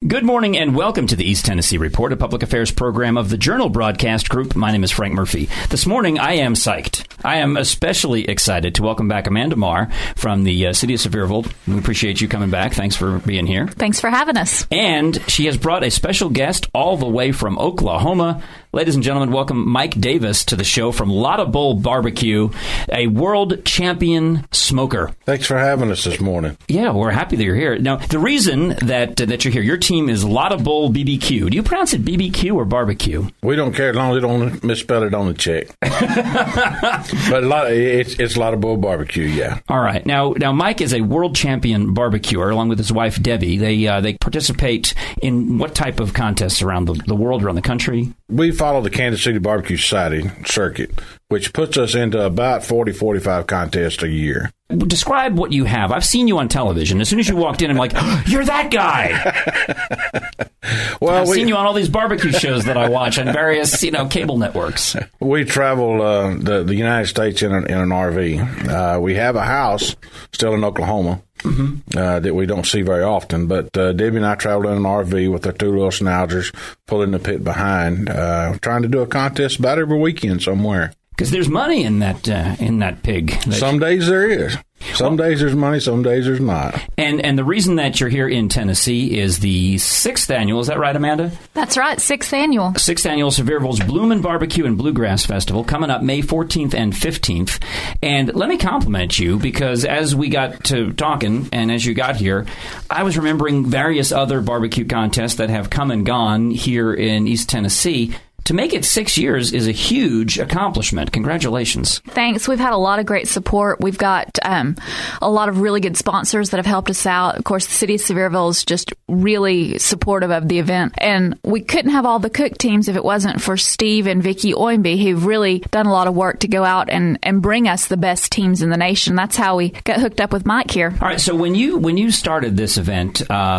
Good morning and welcome to the East Tennessee Report, a public affairs program of the Journal Broadcast Group. My name is Frank Murphy. This morning, I am psyched. I am especially excited to welcome back Amanda Marr from the city of Sevierville. We appreciate you coming back. Thanks for being here. Thanks for having us. And she has brought a special guest all the way from Oklahoma. Ladies and gentlemen, welcome Mike Davis to the show from Lotta Bull Barbecue, a world champion smoker. Thanks for having us this morning. Yeah, we're happy that you're here. Now, the reason that you're here, your team is Lotta Bull BBQ. Do you pronounce it BBQ or barbecue? We don't care as long as they don't misspell it on the check. But it's Lotta Bull Barbecue, yeah. All right. Now, Mike is a world champion barbecuer along with his wife, Debbie. They participate in what type of contests around the world, around the country? We follow the Kansas City Barbecue Society circuit, which puts us into about 40-45 contests a year. Describe what you have. I've seen you on television. As soon as you walked in, I'm like, oh, you're that guy. Well, I've seen you on all these barbecue shows that I watch on various, cable networks. We travel the United States in an RV. We have a house still in Oklahoma. Mm-hmm. That we don't see very often. But Debbie and I traveled in an RV with our two little schnauzers, pulling the pit behind, trying to do a contest about every weekend somewhere. Because there's money in that pig. Some days there is. Some days there's money, some days there's not. And the reason that you're here in Tennessee is the 6th annual, is that right, Amanda? That's right, 6th annual. 6th annual Sevierville's Bloomin' Barbecue and Bluegrass Festival coming up May 14th and 15th. And let me compliment you, because as we got to talking and as you got here, I was remembering various other barbecue contests that have come and gone here in East Tennessee. To make it 6 years is a huge accomplishment. Congratulations. Thanks. We've had a lot of great support. We've got a lot of really good sponsors that have helped us out. Of course, the city of Sevierville is just really supportive of the event. And we couldn't have all the cook teams if it wasn't for Steve and Vicki Oimby, who've really done a lot of work to go out and bring us the best teams in the nation. That's how we got hooked up with Mike here. All right. So when you started this event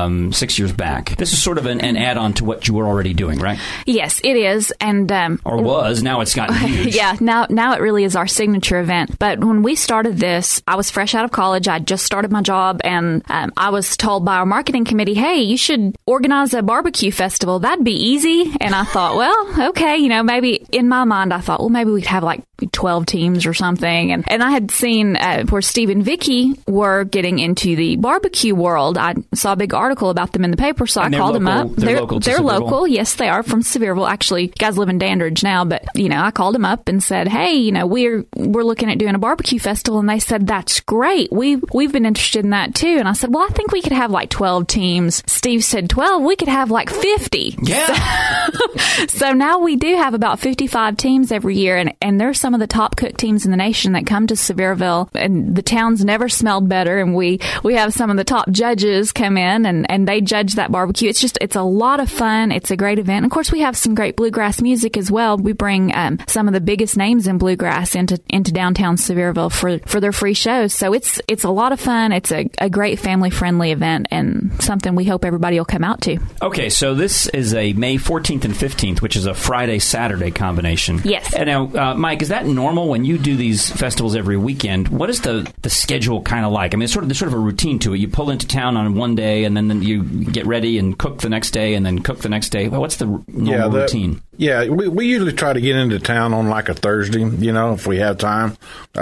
6 years back, this is sort of an add-on to what you were already doing, right? Yes, it is. And or was. Now it's gotten huge. Yeah, now it really is our signature event. But when we started this, I was fresh out of college. I just started my job, and I was told by our marketing committee, hey, you should organize a barbecue festival. That'd be easy. And I thought, well, okay, maybe in my mind, I thought, well, maybe we'd have like 12 teams or something. And I had seen where Steve and Vicki were getting into the barbecue world. I saw a big article about them in the paper, so I called them up. They're local. Yes, they are from Sevierville. Actually, guys live in Dandridge now, but I called them up and said, hey, we're looking at doing a barbecue festival, and they said, that's great. We've been interested in that too. And I said, well, I think we could have like 12 teams. Steve said 12. We could have like 50. Yeah. So now we do have about 55 teams every year, and there's some of the top cook teams in the nation that come to Sevierville, and the town's never smelled better. And we have some of the top judges come in and they judge that barbecue. It's a lot of fun. It's a great event. And of course, we have some great bluegrass music as well. We bring some of the biggest names in bluegrass into downtown Sevierville for their free shows. So it's a lot of fun. It's a great family-friendly event and something we hope everybody will come out to. Okay, so this is a May 14th and 15th, which is a Friday-Saturday combination. Yes. And now, Mike, is that normal when you do these festivals every weekend? What is the schedule kind of like? I mean, there's sort of a routine to it. You pull into town on one day, and then you get ready and cook the next day, and then cook the next day. Well, what's the normal routine? Yeah, we usually try to get into town on like a Thursday, if we have time.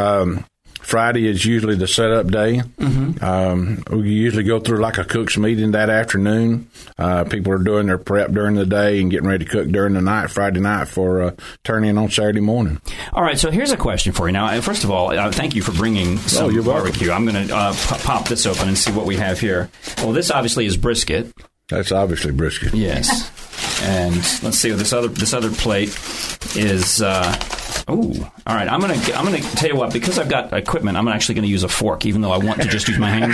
Friday is usually the setup day. Mm-hmm. We usually go through like a cook's meeting that afternoon. People are doing their prep during the day and getting ready to cook during the night, Friday night, for turn in on Saturday morning. All right, so here's a question for you. Now, first of all, thank you for bringing some barbecue. Welcome. I'm going to pop this open and see what we have here. Well, this obviously is brisket. That's obviously brisket. Yes. And let's see, this other plate is all right. I'm gonna tell you what, because I've got equipment, I'm actually going to use a fork, even though I want to just use my hands.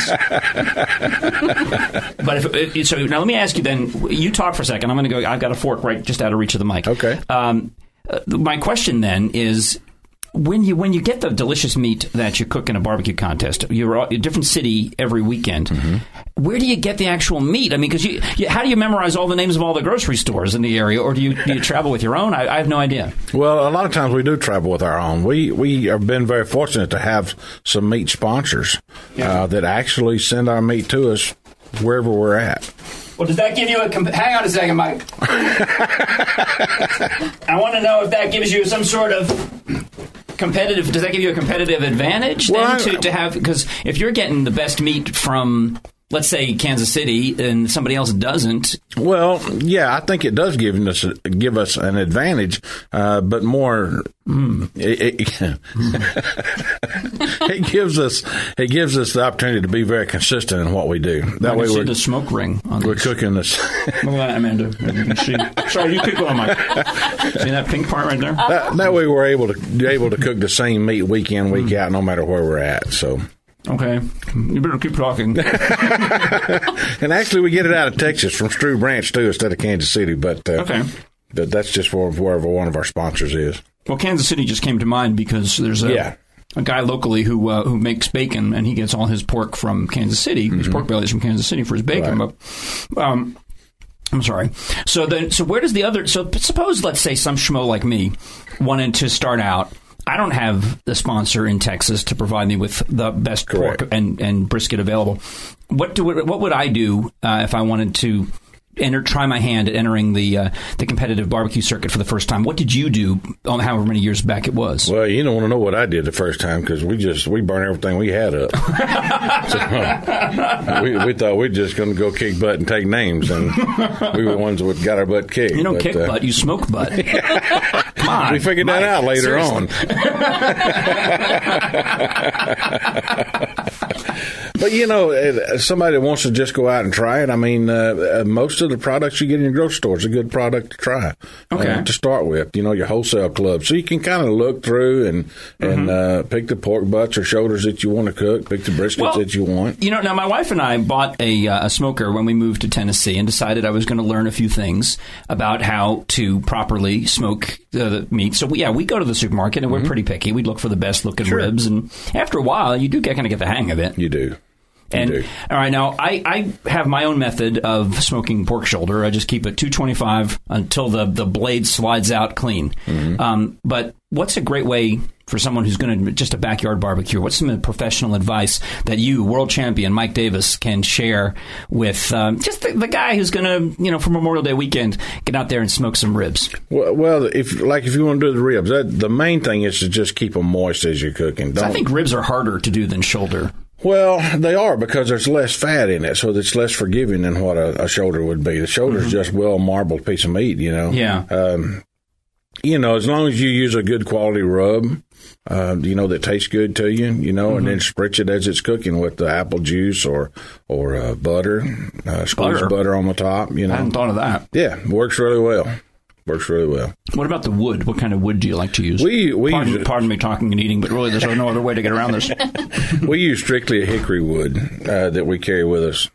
But so now let me ask you. Then you talk for a second. I'm going to go. I've got a fork right just out of reach of the mic. Okay. My question then is, when you get the delicious meat that you cook in a barbecue contest, you're a different city every weekend. Mm-hmm. Where do you get the actual meat? I mean, because how do you memorize all the names of all the grocery stores in the area, or do you travel with your own? I have no idea. Well, a lot of times we do travel with our own. We have been very fortunate to have some meat sponsors that actually send our meat to us wherever we're at. Well, does that give you hang on a second, Mike. I want to know if that gives you some sort of competitive. Does that give you a competitive advantage to have? Because if you're getting the best meat from, let's say, Kansas City, and somebody else doesn't. Well, yeah, I think it does give us an advantage, but more. It gives us the opportunity to be very consistent in what we do. That way, we're the smoke ring. We're cooking this. Look at that, Amanda. You can see. Sorry, you keep going, Mike. See that pink part right there? That way, we're able to cook the same meat week in, week out, no matter where we're at. So. Okay. You better keep talking. And actually, we get it out of Texas from Strew Branch, too, instead of Kansas City. But okay. But that's just wherever one of our sponsors is. Well, Kansas City just came to mind because there's a guy locally who makes bacon, and he gets all his pork from Kansas City. His pork bellies from Kansas City for his bacon. Right. But, I'm sorry. So where does the other? So suppose, let's say, some schmo like me wanted to start out. I don't have the sponsor in Texas to provide me with the best pork and brisket available. What would I do if I wanted to try my hand at entering the competitive barbecue circuit for the first time? What did you do on however many years back it was? Well, you don't want to know what I did the first time because we burned everything we had up. So, we thought we were just going to go kick butt and take names, and we were the ones that got our butt kicked. You don't kick butt, you smoke butt. Come on, we figured that out later on. But, somebody that wants to just go out and try it, I mean, most of the products you get in your grocery store is a good product to try. To start with, your wholesale club. So you can kind of look through and pick the pork butts or shoulders that you want to cook, pick the briskets that you want. Now my wife and I bought a smoker when we moved to Tennessee and decided I was going to learn a few things about how to properly smoke the meat. So, we go to the supermarket and we're pretty picky. We look for the best looking ribs. And after a while, you do kind of get the hang of it. You do. All right, now I have my own method of smoking pork shoulder. I just keep it 225 until the blade slides out clean. But what's a great way for someone who's going to just a backyard barbecue? What's some professional advice that you, world champion Mike Davis, can share with just the guy who's going to, for Memorial Day weekend, get out there and smoke some ribs? Well, if you want to do the ribs, the main thing is to just keep them moist as you're cooking. I think ribs are harder to do than shoulder. Well, they are because there's less fat in it, so it's less forgiving than what a shoulder would be. The shoulder is just well-marbled piece of meat, Yeah. As long as you use a good quality rub, that tastes good to you, and then spritz it as it's cooking with the apple juice or butter, squeeze butter on the top, I hadn't thought of that. Yeah, works really well. What about the wood? What kind of wood do you like to use? Pardon me talking and eating, but really there's no other way to get around this. We use strictly a hickory wood that we carry with us.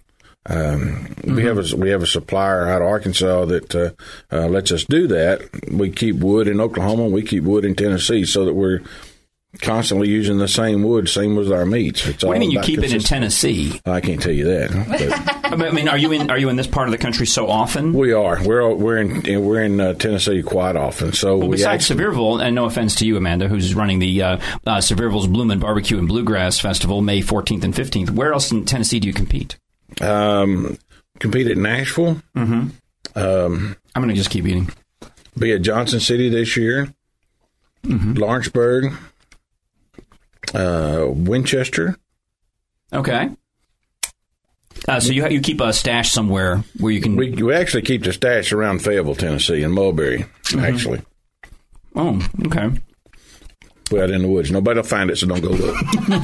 We have a supplier out of Arkansas that lets us do that. We keep wood in Oklahoma. We keep wood in Tennessee so that we're constantly using the same wood, same with our meats. What do you mean you keep it in Tennessee? I can't tell you that. I mean, are you in this part of the country so often? We are. We're in Tennessee quite often. So besides Sevierville, and no offense to you, Amanda, who's running the Sevierville's Bloomin' Barbecue and Bluegrass Festival, May 14th and 15th. Where else in Tennessee do you compete? Compete at Nashville. I'm going to just keep eating. Be at Johnson City this year. Lawrenceburg. Winchester. Okay. So you keep a stash somewhere where you can... We actually keep the stash around Fayetteville, Tennessee, in Mulberry, actually. Oh, okay. We're out in the woods. Nobody will find it, so don't go look.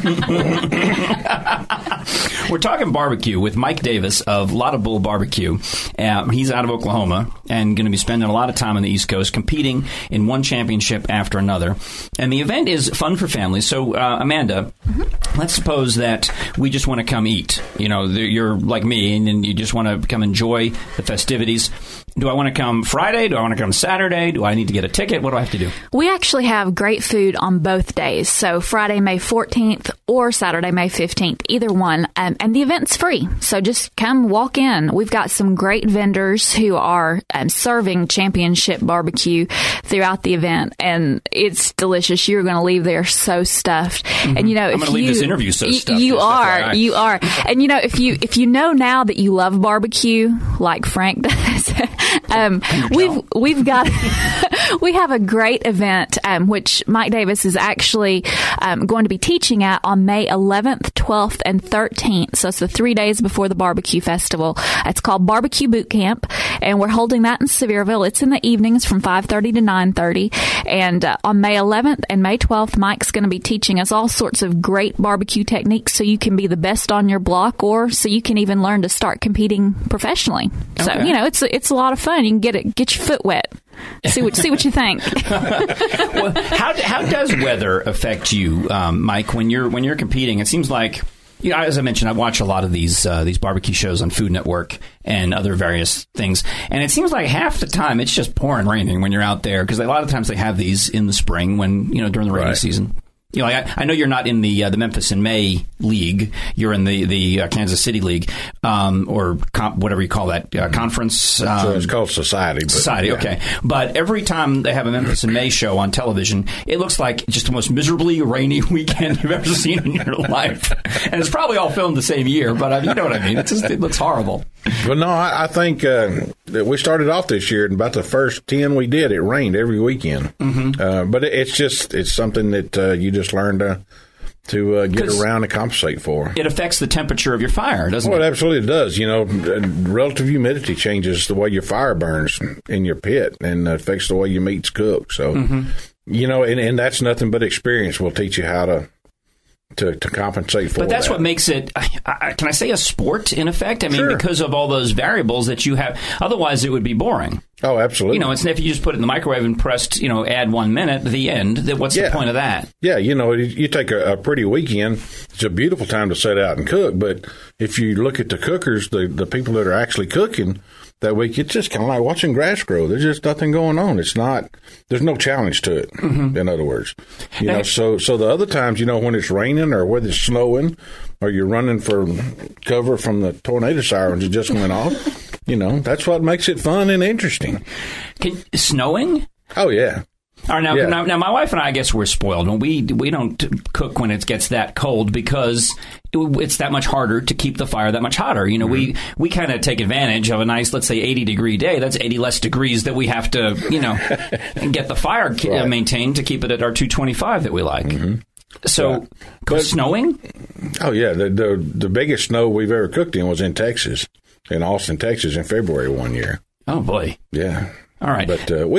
We're talking barbecue with Mike Davis of Lotta Bull Barbecue. He's out of Oklahoma and going to be spending a lot of time on the East Coast competing in one championship after another. And the event is fun for families. So, Amanda, let's suppose that we just want to come eat. You're like me and you just want to come enjoy the festivities. Do I want to come Friday? Do I want to come Saturday? Do I need to get a ticket? What do I have to do? We actually have great food on both days. So Friday, May 14th or Saturday, May 15th, either one. And the event's free. So just come walk in. We've got some great vendors who are serving championship barbecue throughout the event. And it's delicious. You're going to leave there so stuffed. And, I'm going to leave this interview so stuffed. You are. And, if you know now that you love barbecue, like Frank does, we have a great event, which Mike Davis is actually going to be teaching at on May 11th, 12th, and 13th. So it's the 3 days before the barbecue festival. It's called Barbecue Boot Camp, and we're holding that in Sevierville. It's in the evenings from 5:30 to 9:30. And on May 11th and May 12th, Mike's going to be teaching us all sorts of great barbecue techniques so you can be the best on your block, or so you can even learn to start competing professionally. Okay. So, it's a lot of fun. You can get your foot wet. See what you think. Well, how does weather affect you, Mike, when you're competing? It seems like, as I mentioned, I watch a lot of these barbecue shows on Food Network and other various things, and it seems like half the time it's just pouring raining when you're out there, because a lot of times they have these in the spring when during the rainy season. I know you're not in the Memphis in May League. You're in the Kansas City League, or whatever you call that conference. So it's called Society. Society, okay. But every time they have a Memphis in May show on television, it looks like just the most miserably rainy weekend you've ever seen in your life. And it's probably all filmed the same year, but you know what I mean. It looks horrible. Well, no, I think that we started off this year, and about the first 10 we did, it rained every weekend. Mm-hmm. But it's something that you just learn to get around and compensate for. It affects the temperature of your fire, doesn't it? Well, it absolutely does. Relative humidity changes the way your fire burns in your pit, and affects the way your meat's cooked. So, and that's nothing but experience will teach you how to compensate for. But that's what makes it, can I say, a sport, in effect? I mean, sure. Because of all those variables that you have. Otherwise, it would be boring. Oh, absolutely. It's if you just put it in the microwave and pressed, add 1 minute at the end, what's the point of that? Yeah, you take a pretty weekend, it's a beautiful time to set out and cook, but if you look at the cookers, the people that are actually cooking that week, it's just kind of like watching grass grow. There's just nothing going on. There's no challenge to it, in other words. So the other times, when it's raining or whether it's snowing or you're running for cover from the tornado sirens that just went off, that's what makes it fun and interesting. Snowing? Oh, yeah. All right, now, my wife and I guess we're spoiled. And we don't cook when it gets that cold because it's that much harder to keep the fire that much hotter. We kind of take advantage of a nice, let's say, 80-degree day. That's 80 less degrees that we have to, get the fire maintained to keep it at our 225 that we like. Mm-hmm. So, snowing? Oh, yeah. The biggest snow we've ever cooked in was in Texas, in Austin, Texas, in February one year. Oh, boy. Yeah. All right. But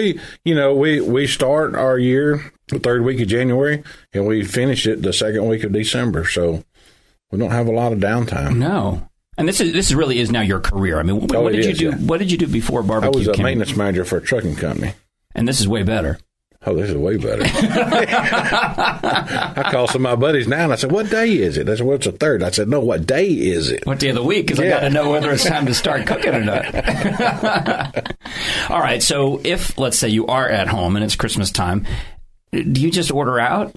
we start our year the third week of January, and we finish it the second week of December. So we don't have a lot of downtime. No. And this really is now your career. I mean, what did you do? Yeah. What did you do before barbecue? I was a maintenance manager for a trucking company. And this is way better. Oh, this is way better. I call some of my buddies now, and I said, "What day is it?" They said, "Well, it's the third." I said, "No, what day is it?" What day of the week? Because I got to know whether it's time to start cooking or not. All right. So if, let's say, you are at home and it's Christmas time, do you just order out?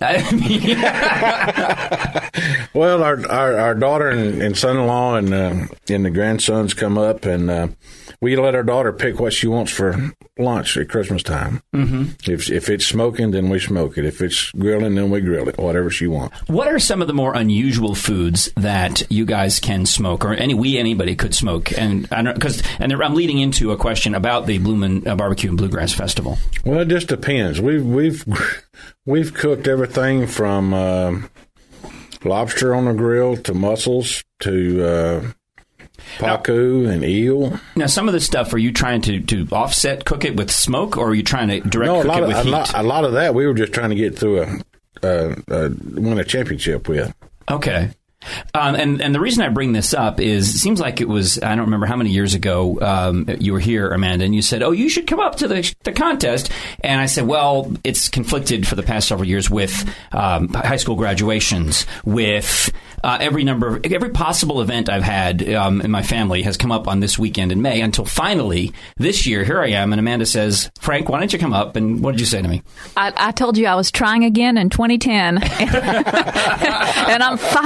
Well, our daughter and son-in-law and the grandsons come up, and we let our daughter pick what she wants for lunch at Christmas time. Mm-hmm. If it's smoking, then we smoke it. If it's grilling, then we grill it, whatever she wants. What are some of the more unusual foods that you guys can smoke, or anybody could smoke? And I'm leading into a question about the Blue Moon Barbecue and Bluegrass Festival. Well, it just depends. We've cooked everything from lobster on the grill to mussels to pacu and eel. Now, some of this stuff, are you trying to offset cook it with smoke, or are you trying to cook it with heat? A lot of that we were just trying to get through win a championship with. Okay. And the reason I bring this up is it seems like it was, I don't remember how many years ago you were here, Amanda, and you said, "Oh, you should come up to the contest." And I said, well, it's conflicted for the past several years with high school graduations, with every possible event I've had in my family has come up on this weekend in May, until finally this year, here I am, and Amanda says, "Frank, why don't you come up?" And what did you say to me? I told you I was trying again in 2010. And I finally got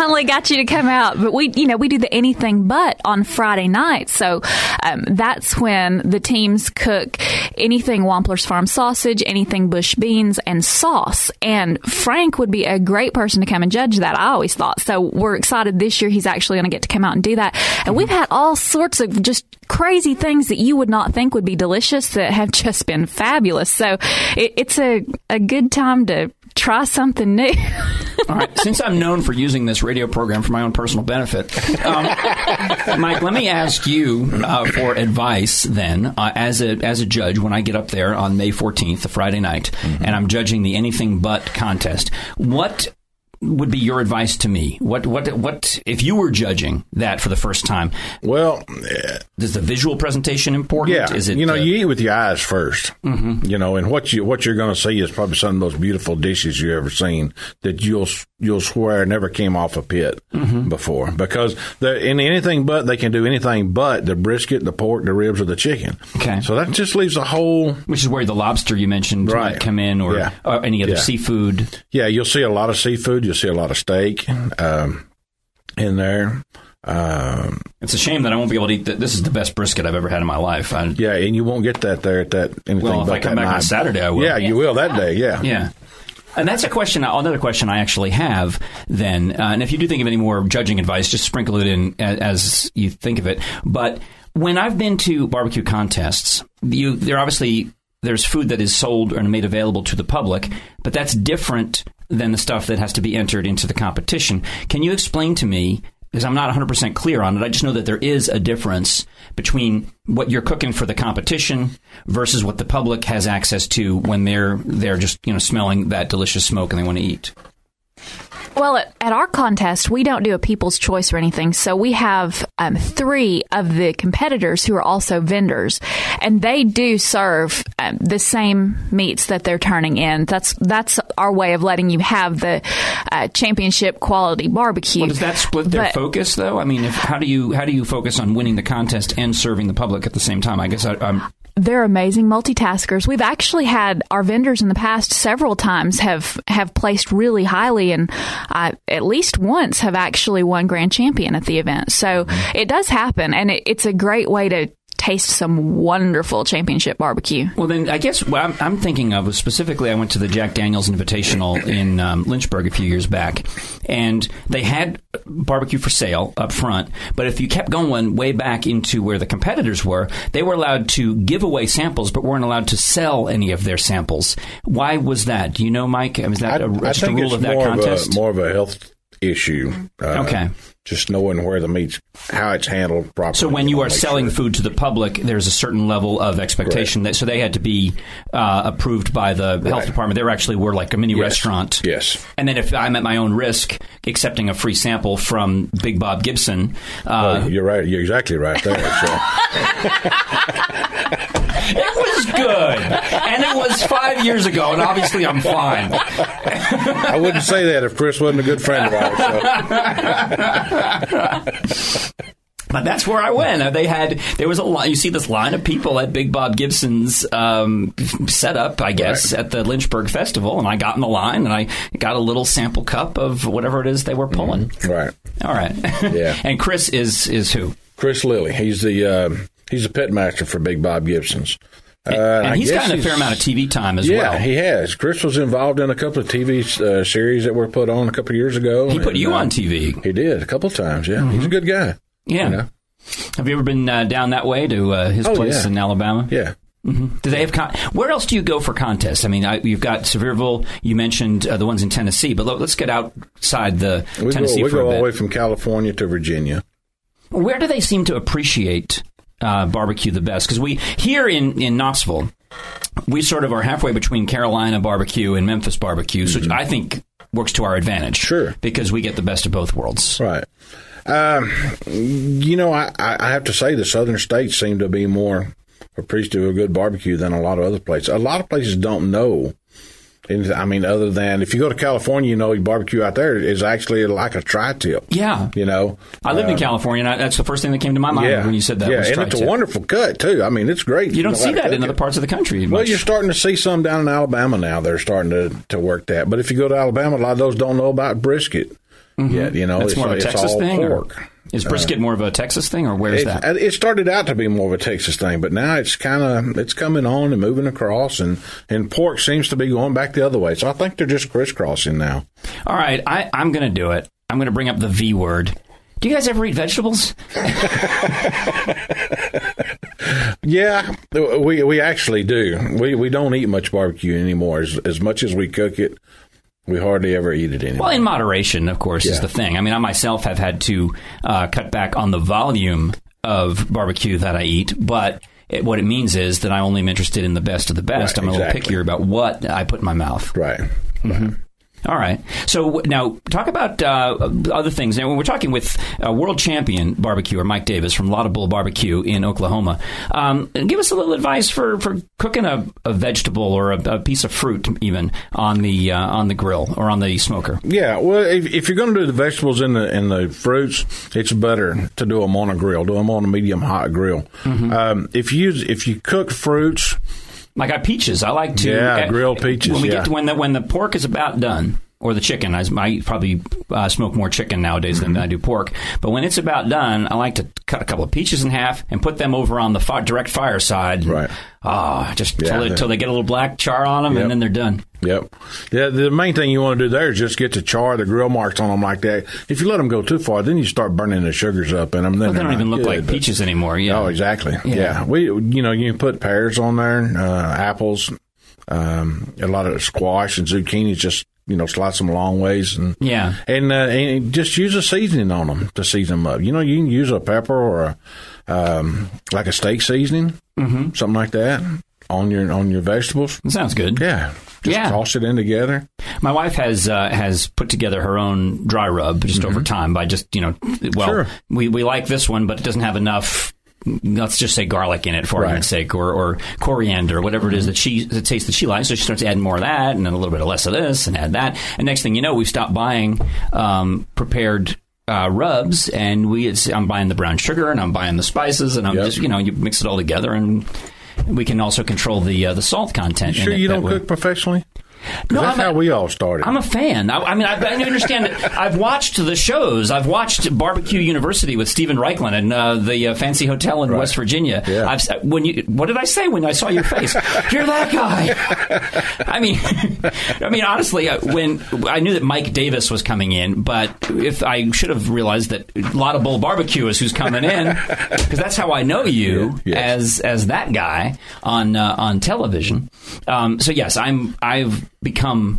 invite you to come out. But we do the anything but on Friday night. So that's when the teams cook anything Wampler's Farm sausage, anything Bush beans, and sauce. And Frank would be a great person to come and judge that, I always thought. So we're excited this year he's actually going to get to come out and do that. And we've had all sorts of just crazy things that you would not think would be delicious that have just been fabulous. So it's a good time to try something new. All right. Since I'm known for using this radio program for my own personal benefit, Mike, let me ask you for advice then as a judge when I get up there on May 14th, the Friday night, and I'm judging the Anything But contest. What would be your advice to me? What if you were judging that for the first time? Well, is the visual presentation important? Yeah, is it, you eat with your eyes first. And what you're going to see is probably some of the most beautiful dishes you've ever seen that you'll swear never came off a pit before, because in Anything But they can do anything but the brisket, the pork, the ribs, or the chicken. Okay, so that just leaves a whole, which is where the lobster you mentioned might come in, or any other seafood. Yeah, you'll see a lot of seafood. You'll see a lot of steak in there. It's a shame that I won't be able to eat this is the best brisket I've ever had in my life. And you won't get that there at that Anything But. Well, if I come back on Saturday, I will. Yeah, you will that day, yeah. And that's another question I actually have then. And if you do think of any more judging advice, just sprinkle it in as you think of it. But when I've been to barbecue contests, there's food that is sold and made available to the public, but that's different than the stuff that has to be entered into the competition. Can you explain to me, because I'm not 100% clear on it, I just know that there is a difference between what you're cooking for the competition versus what the public has access to when they're just smelling that delicious smoke and they want to eat? Well, at our contest, we don't do a people's choice or anything. So we have 3 of the competitors who are also vendors, and they do serve the same meats that they're turning in. That's our way of letting you have the championship quality barbecue. Well, does that split their focus, though? I mean, how do you focus on winning the contest and serving the public at the same time? I guess I'm... They're amazing multitaskers. We've actually had our vendors in the past several times have placed really highly, and at least once have actually won grand champion at the event. So it does happen, and it's a great way to taste some wonderful championship barbecue. Well, then I guess what I'm thinking of was specifically I went to the Jack Daniel's Invitational in Lynchburg a few years back, and they had barbecue for sale up front, but if you kept going way back into where the competitors were, they were allowed to give away samples but weren't allowed to sell any of their samples. Why was that? Do you know, Mike? Was that just a rule of that contest? More of a health issue. Okay. Just knowing where the meat's, how it's handled properly. So when you are selling food to the public, there's a certain level of expectation. So they had to be approved by the health department. They actually were like a mini restaurant. Yes. And then if I'm at my own risk accepting a free sample from Big Bob Gibson. You're right. You're exactly right there. So. It was good. And it was 5 years ago, and obviously I'm fine. I wouldn't say that if Chris wasn't a good friend of ours. So. But that's where I went. There was a line. You see this line of people at Big Bob Gibson's setup, I guess, at the Lynchburg Festival, and I got in the line and I got a little sample cup of whatever it is they were pulling. Right. All right. Yeah. And Chris is who? Chris Lilly. He's a pit master for Big Bob Gibson's. And he's gotten a fair amount of TV time as well. Yeah, he has. Chris was involved in a couple of TV series that were put on a couple of years ago. He put you on TV. He did, a couple of times, yeah. Mm-hmm. He's a good guy. Yeah. Have you ever been down that way to his place in Alabama? Yeah. Mm-hmm. Do they have where else do you go for contests? I mean, you've got Sevierville. You mentioned the ones in Tennessee, but let's get outside Tennessee for a bit. We go all the way from California to Virginia. Where do they seem to appreciate barbecue the best? Because we here in Knoxville, we sort of are halfway between Carolina barbecue and Memphis barbecue, which I think works to our advantage. Sure, because we get the best of both worlds. Right. I have to say the southern states seem to be more appreciative of good barbecue than a lot of other places. A lot of places don't know. I mean, other than if you go to California, barbecue out there is actually like a tri-tip. Yeah. I lived in California, and that's the first thing that came to my mind when you said that. Yeah, and it's a wonderful cut, too. I mean, it's great. You don't see that in other parts of the country. Well, you're starting to see some down in Alabama now. They're starting to work that. But if you go to Alabama, a lot of those don't know about brisket. yet. You know, That's more of a Texas all thing. Pork. Is brisket more of a Texas thing, or where's that? It started out to be more of a Texas thing, but now it's coming on and moving across, and pork seems to be going back the other way. So I think they're just crisscrossing now. All right, I'm going to do it. I'm going to bring up the V word. Do you guys ever eat vegetables? Yeah, we actually do. We don't eat much barbecue anymore. As much as we cook it, we hardly ever eat it anymore. Well, in moderation, of course, is the thing. I mean, I myself have had to cut back on the volume of barbecue that I eat, but what it means is that I only am interested in the best of the best. Right, I'm a little pickier about what I put in my mouth. Right. Mm-hmm. All right. So now talk about other things. Now, when we're talking with world champion barbecuer Mike Davis from Laudable Barbecue in Oklahoma, give us a little advice for cooking a vegetable or a piece of fruit even on the grill or on the smoker. Yeah. Well, if you're going to do the vegetables and the fruits, it's better to do them on a grill. Do them on a medium hot grill. Mm-hmm. If you cook fruits. Like peaches, I like to grilled peaches. When we get to when the pork is about done, or the chicken, I probably smoke more chicken nowadays than I do pork. But when it's about done, I like to cut a couple of peaches in half and put them over on the direct fire side. Right. Till they get a little black char on them, and then they're done. Yep. Yeah. The main thing you want to do there is just get the char, the grill marks on them like that. If you let them go too far, then you start burning the sugars up in them. Then they don't even look like peaches anymore. Yeah. Oh, exactly. Yeah. You can put pears on there, apples, a lot of squash and zucchini. Just slice them a long ways, and just use a seasoning on them to season them up. You can use a pepper or like a steak seasoning, something like that on your vegetables. That sounds good. Yeah. Just toss it in together. My wife has put together her own dry rub just over time by just, sure. we like this one, but it doesn't have enough, let's just say garlic in it for argument's sake, or coriander, whatever it is the taste that she likes. So she starts adding more of that and then a little bit less of this and add that. And next thing you know, we've stopped buying prepared rubs, and I'm buying the brown sugar and I'm buying the spices, and I'm just, you mix it all together, and we can also control the salt content. You sure you don't cook professionally? No, that's how we all started. I'm a fan. I understand that. I've watched the shows. I've watched Barbecue University with Stephen Reichlin and the Fancy Hotel in West Virginia. Yeah. What did I say when I saw your face? You're that guy. I mean, honestly, when I knew that Mike Davis was coming in, but if I should have realized that Laudable Barbecue is who's coming in, because that's how I know you as that guy on television. So yes, I've become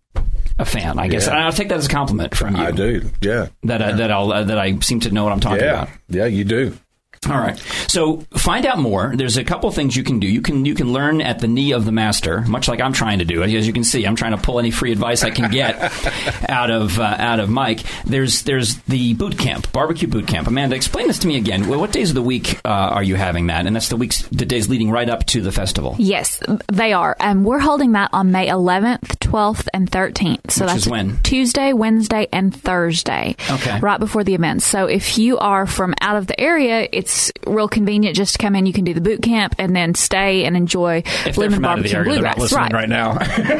a fan, I guess, and I'll take that as a compliment from you. I do, that I seem to know what I'm talking about. Yeah, you do. All right. So find out more. There's a couple things you can do. You can learn at the knee of the master, much like I'm trying to do. As you can see, I'm trying to pull any free advice I can get out of Mike. There's the boot camp, barbecue boot camp. Amanda, explain this to me again. What days of the week are you having that? And that's the days leading right up to the festival. Yes, they are. We're holding that on May 11th, 12th, and 13th. So that's when? Tuesday, Wednesday, and Thursday. Okay. Right before the event. So if you are from out of the area, it's real convenient just to come in. You can do the boot camp and then stay and enjoy Lemon Barbecue and Bluegrass. They're not listening right now.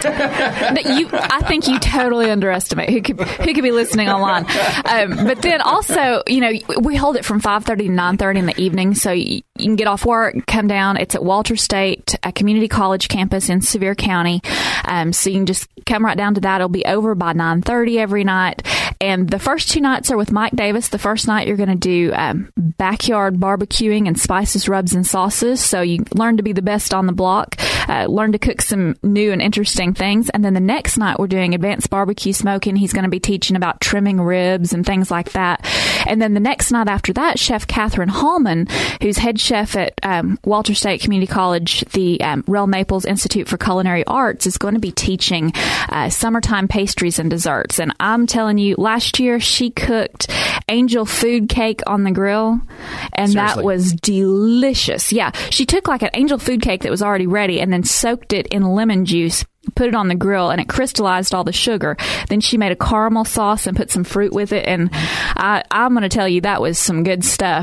I think you totally underestimate who could be listening online. But then also, we hold it from 5:30 to 9:30 in the evening, so you can get off work, come down. It's at Walter State Community College campus in Sevier County. So you can just come right down to that. It'll be over by 9:30 every night. And the first 2 nights are with Mike Davis. The first night you're going to do backyard barbecuing and spices, rubs, and sauces. So you learn to be the best on the block, learn to cook some new and interesting things. And then the next night we're doing advanced barbecue smoking. He's going to be teaching about trimming ribs and things like that. And then the next night after that, Chef Catherine Hallman, who's head chef at Walter State Community College, the Rel Maples Institute for Culinary Arts, is going to be teaching summertime pastries and desserts. And I'm telling you, last year she cooked angel food cake on the grill, and Seriously? That was delicious. Yeah, she took like an angel food cake that was already ready and then soaked it in lemon juice, put it on the grill, and it crystallized all the sugar. Then she made a caramel sauce and put some fruit with it, and I'm going to tell you, that was some good stuff.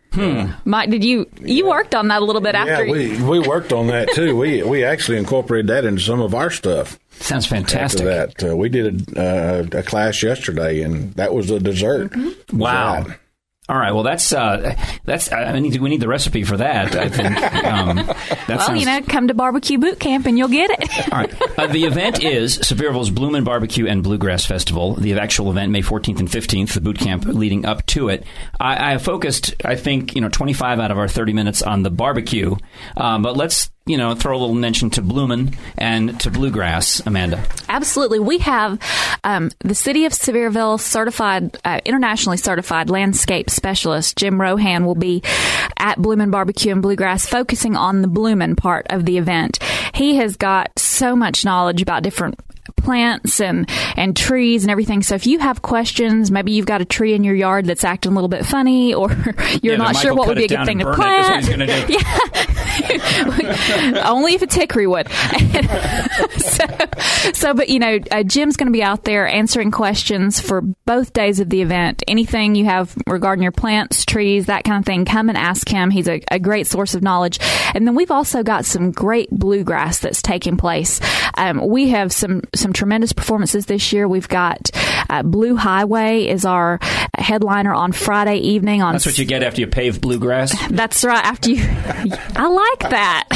Mike, did you worked on that a little bit after? Yeah, we worked on that too. We actually incorporated that into some of our stuff. Sounds fantastic. After that, we did a class yesterday, and that was a dessert. Wow. Right. All right. Well, that's. we need the recipe for that. I think. Come to Barbecue Boot Camp and you'll get it. All right. The event is Sevierville's Bloomin' Barbecue and Bluegrass Festival. The actual event, May 14th and 15th. The boot camp leading up to it. I focused, I think, 25 out of our 30 minutes on the barbecue. But let's throw a little mention to Bloomin' and to Bluegrass, Amanda. Absolutely. We have the City of Sevierville certified, internationally certified landscape specialist, Jim Rohan, will be at Bloomin' Barbecue and Bluegrass, focusing on the Bloomin' part of the event. He has got so much knowledge about different plants and trees and everything. So if you have questions, maybe you've got a tree in your yard that's acting a little bit funny, or you're not sure what would be a good thing to plant. Only if it's hickory wood. But Jim's going to be out there answering questions for both days of the event. Anything you have regarding your plants, trees, that kind of thing, come and ask him. He's a great source of knowledge. And then we've also got some great bluegrass that's taking place. We have some tremendous performances this year. We've got Blue Highway is our headliner on Friday evening. That's what you get after you pave bluegrass? That's right. After you... I like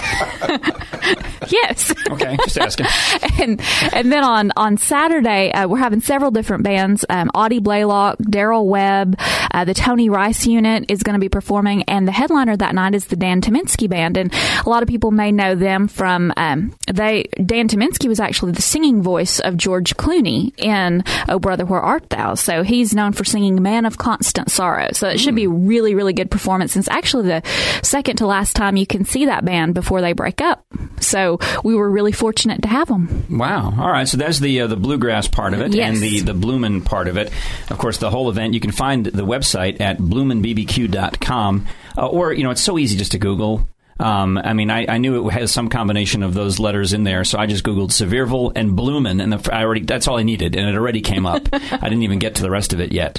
that. Yes. Okay, just asking. and then on Saturday, we're having several different bands. Audie Blaylock, Daryl Webb, the Tony Rice Unit is going to be performing, and the headliner that night is the Dan Tyminski Band. And a lot of people may know them from... Dan Tyminski was actually the singing voice of George Clooney in Oh Brother, Where Art Thou? So he's known for singing Man of Constant Sorrow. So it should be a really, really good performance. It's actually the second to last time you can see that band before they break up. So we were really fortunate to have them. Wow. All right. So there's the bluegrass part of it, yes, and the Bloomin' part of it. Of course, the whole event, you can find the website at bloominbbq.com, or, it's so easy just to Google. I knew it has some combination of those letters in there, so I just Googled Sevierville and Bloomin', and that's all I needed, and it already came up. I didn't even get to the rest of it yet.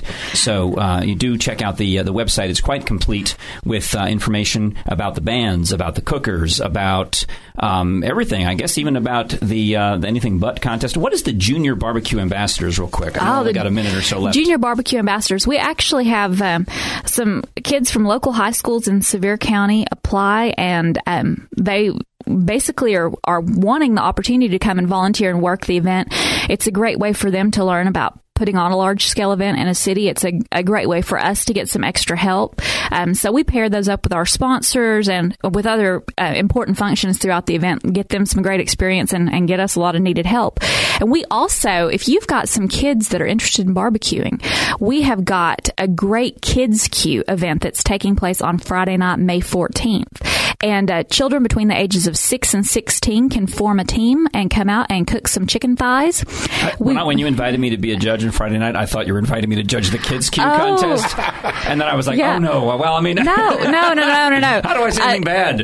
So you do check out the website. It's quite complete with information about the bands, about the cookers, about everything. I guess even about the Anything But contest. What is the Junior Barbecue Ambassadors, real quick? I know we've got a minute or so left. Junior Barbecue Ambassadors. We actually have some kids from local high schools in Sevier County apply, and they basically are wanting the opportunity to come and volunteer and work the event. It's a great way for them to learn about putting on a large-scale event in a city. It's a great way for us to get some extra help. So we pair those up with our sponsors and with other important functions throughout the event, get them some great experience and get us a lot of needed help. And we also, if you've got some kids that are interested in barbecuing, we have got a great Kids Q event that's taking place on Friday night, May 14th. And children between the ages of 6 and 16 can form a team and come out and cook some chicken thighs. When you invited me to be a judge on Friday night, I thought you were inviting me to judge the Kids Q contest. And then I was like, oh, no. Well, I mean... No. How do I say anything bad?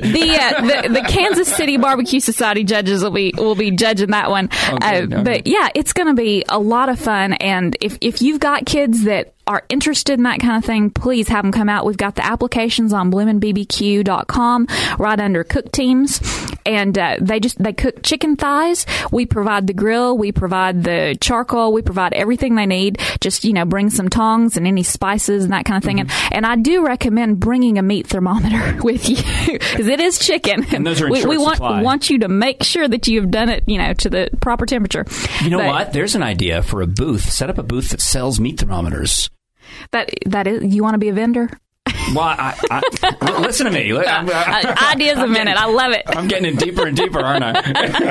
The Kansas City Barbecue Society judges will be judging that one. Okay. But, yeah, it's going to be a lot of fun. And if you've got kids that are interested in that kind of thing, please have them come out. We've got the applications on bloominbbq.com right under cook teams, and they cook chicken thighs. We provide the grill, we provide the charcoal, we provide everything they need. Just bring some tongs and any spices and that kind of thing. Mm-hmm. And I do recommend bringing a meat thermometer with you because it is chicken, and those are in short supply. We want you to make sure that you've done it to the proper temperature. You know what? There's an idea for a booth. Set up a booth that sells meat thermometers. That is, you want to be a vendor? Well, listen to me. Ideas a minute. I love it. I'm getting in deeper and deeper, aren't I?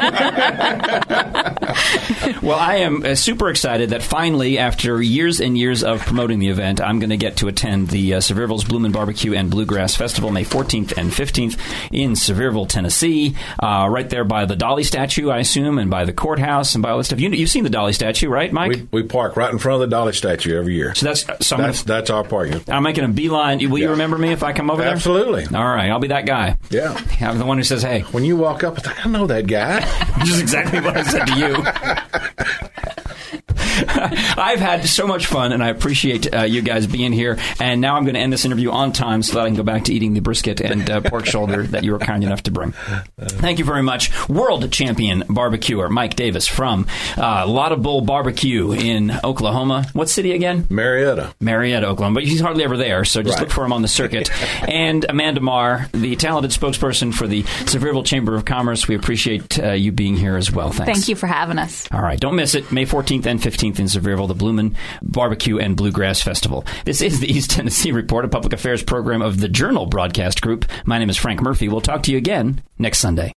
Well, I am super excited that finally, after years and years of promoting the event, I'm going to get to attend the Sevierville's Bloomin' Barbecue and Bluegrass Festival, May 14th and 15th in Sevierville, Tennessee, right there by the Dolly statue, I assume, and by the courthouse and by all that stuff. You've seen the Dolly statue, right, Mike? We park right in front of the Dolly statue every year. So that's our parking. I'm making a beeline. Will you remember me if I come over there? Absolutely. All right. I'll be that guy. Yeah. I'm the one who says, hey. When you walk up, I know that guy. Which is exactly what I said to you. I've had so much fun, and I appreciate you guys being here. And now I'm going to end this interview on time so that I can go back to eating the brisket and pork shoulder that you were kind enough to bring. Thank you very much. World champion barbecuer Mike Davis from Lotta Bull Barbecue in Oklahoma. What city again? Marietta, Oklahoma. But he's hardly ever there, so just look for him on the circuit. And Amanda Marr, the talented spokesperson for the Sevierville Chamber of Commerce. We appreciate you being here as well. Thanks. Thank you for having us. All right. Don't miss it. May 14th and 15th in Sevierville, the Bloomin' Barbecue and Bluegrass Festival. This is the East Tennessee Report, a public affairs program of the Journal Broadcast Group. My name is Frank Murphy. We'll talk to you again next Sunday.